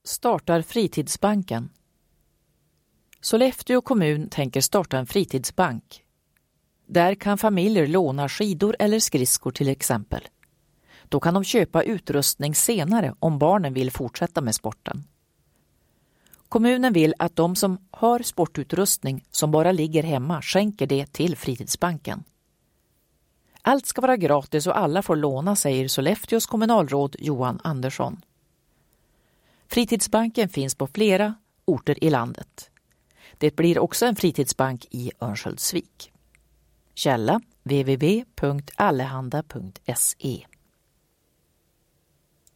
Startar Fritidsbanken. Sollefteå kommun tänker starta en fritidsbank. Där kan familjer låna skidor eller skridskor till exempel. Då kan de köpa utrustning senare om barnen vill fortsätta med sporten. Kommunen vill att de som har sportutrustning som bara ligger hemma skänker det till Fritidsbanken. Allt ska vara gratis och alla får låna, säger Sollefteås kommunalråd Johan Andersson. Fritidsbanken finns på flera orter i landet. Det blir också en fritidsbank i Örnsköldsvik. Källa www.allehanda.se